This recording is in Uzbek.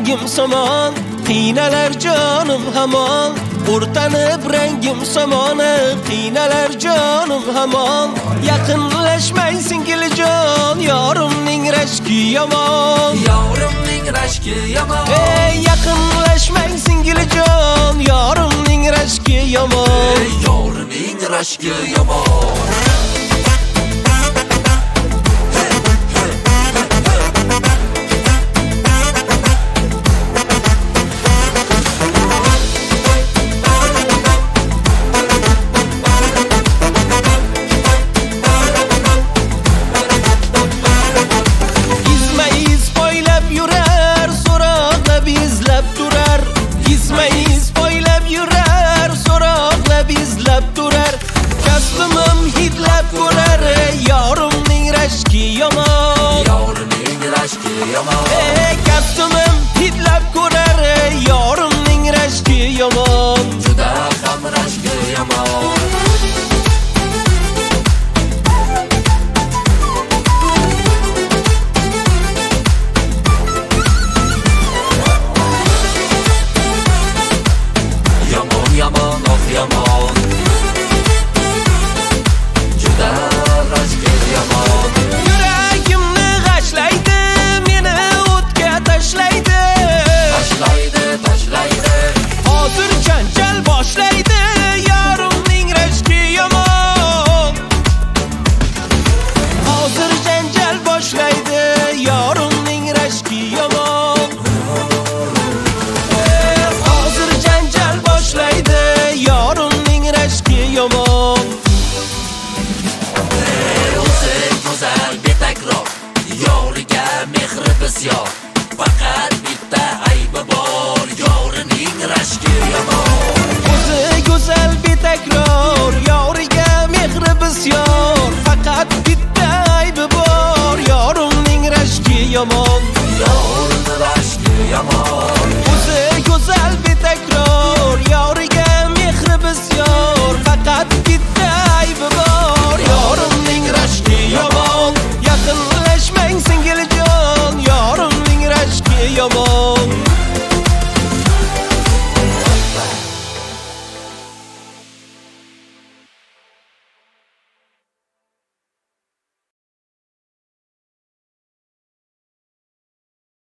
rangim somon, qiynalar jonim hamon. O'rtanib rangim somoni, qiynalar jonim hamon. Yaqinlashmang singiljon, yorimning rashki yomon. Yorimning rashki yomon. Yaqinlashmang singiljon, yorimning rashki yomon. Yorimning rashki yomon. Kastumim hidlab ko'rar, yorimning rashki yomon. Juda ham rashki yomon. Yomon yomon, oh yomon. Juda rashki yomon. Yuragimni g'ashlaydi, meni o'tga tashlaydi. Tashlaydi. Hozir janjal boshlaydi, yorimning rashki yomon. Hozir janjal boshlaydi, yorimning rashki yomon. Hozir janjal boshlaydi, yorimning rashki yomon. O'zi go'zal betakror, yoriga mehri bisyor. Faqat bitta aybi bor, yorining rashki yomon. O'zi go'zal betakror, yoriga mehri bisyor. Faqat bitta aybi bor, yorimning rashki yomon. Yoring rashki yomon. O'zi go'zal betakror, yoriga mehri bisyor. Faqat bitta aybi bor, yorimning rashki yomon. Yaqinlashmang singiljon, yorimning rashki yomon.